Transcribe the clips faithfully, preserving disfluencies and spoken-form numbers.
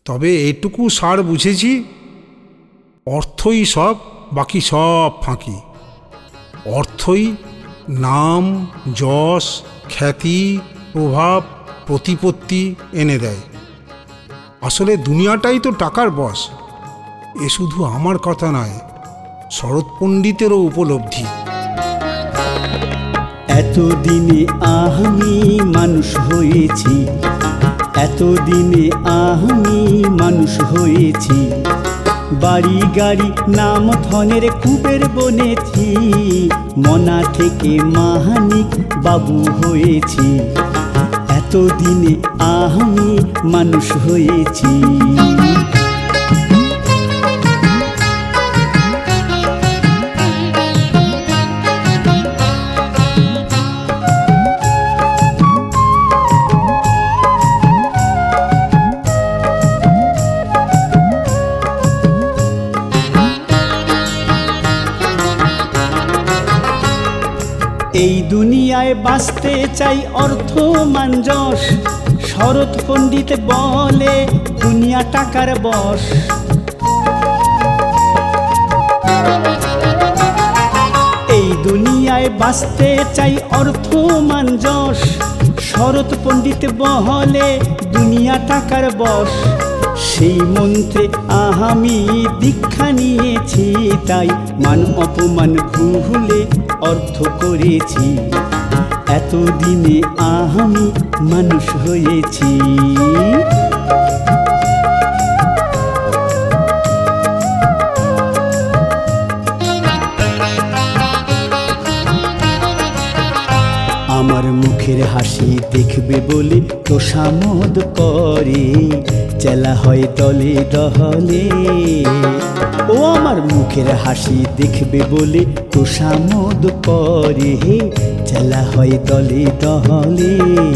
তবে এটুকু সার বুঝেছি, অর্থই সব, বাকি সব ফাঁকি। অর্থই নাম, যশ, খ্যাতি, প্রভাব, প্রতিপত্তি এনে দেয়। আসলে দুনিয়াটাই তো টাকার বশ। এ শুধু আমার কথা নয়, শরৎ পণ্ডিতেরও উপলব্ধি। এতদিনে আমি মানুষ হয়েছি, এতদিনে আমি মানুষ হয়েছি, বাড়ি গাড়ি নাম ধনের কুবের বনেছি, মনা থেকে মাহানিক বাবু হয়েছি, এতদিনে আমি মানুষ হয়েছি। এই দুনিয়ায় বাঁচতে চাই অর্থ মান যশ, শরৎ পণ্ডিত বলে দুনিয়া টাকার বশ। এই দুনিয়ায় বাঁচতে চাই অর্থ মান যশ, শরৎ পণ্ডিত বলে দুনিয়া টাকার বশ। সেই মন্ত্রে আমি দীক্ষা নিয়েছি, তাই মান অপমান ভুলে অর্থ করেছি, এতদিনে আমি মানুষ হয়েছি। আমার মুখের হাসি দেখবে বলে তোষামোদ করে, চেলা হয় দলে দহলে। ও আমার মুখের হাসি দেখবে বলে তোষামোদ করে, চেলা হয় দলে দহলে।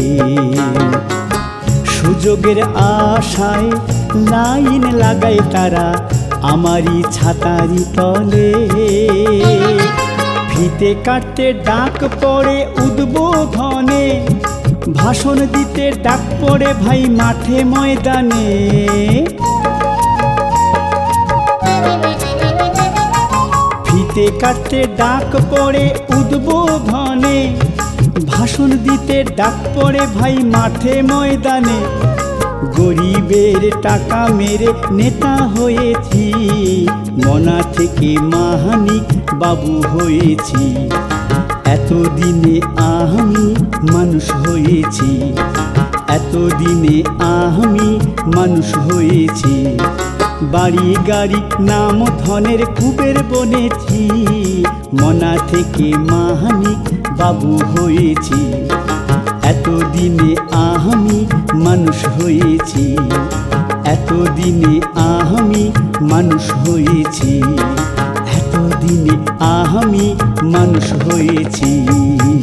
সুযোগের আশায় লাইন লাগায় তারা আমারই ছাতারি তলে, ফিতে কাটতে ডাক পড়ে উদ্বোধনে, ভাষণ দিতে ডাক পড়ে ভাই মাঠে ময়দানে। ফিতে কাটতে ডাক পড়ে উদ্বোধনে, ভাষণ দিতে ডাক পড়ে ভাই মাঠে ময়দানে। গরিবের টাকা মেরে নেতা হয়েছি, মনা থেকে মাহানিক বাবু হয়েছি, এতদিনে আমি মানুষ হয়েছি, এতদিনে আমি মানুষ হয়েছি। বাড়ি গাড়ি নাম ধনের কুবের বনেছি, মনা থেকে মাহানিক বাবু হয়েছি, এতদিনে আমি মানুষ হয়েছি, এতদিনে আমি মানুষ হয়েছি, এতদিনে আমি মানুষ হয়েছি।